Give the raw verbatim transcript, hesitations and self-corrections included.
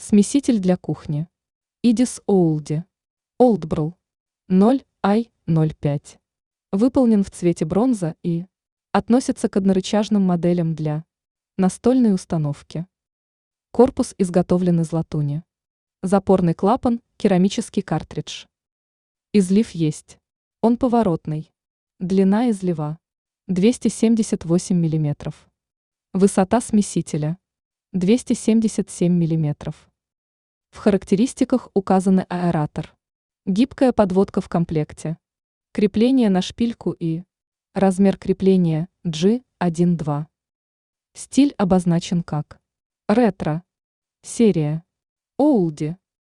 Смеситель для кухни. Идис Олди. Олдбрл. ноль ай ноль пять. Выполнен в цвете бронза и относится к однорычажным моделям для настольной установки. Корпус изготовлен из латуни. Запорный клапан, керамический картридж. Излив есть. Он поворотный. Длина излива двести семьдесят восемь миллиметров. Высота смесителя двести семьдесят семь миллиметров. В характеристиках указаны аэратор, гибкая подводка в комплекте, крепление на шпильку и размер крепления джи один два. Стиль обозначен как ретро. Серия Олди.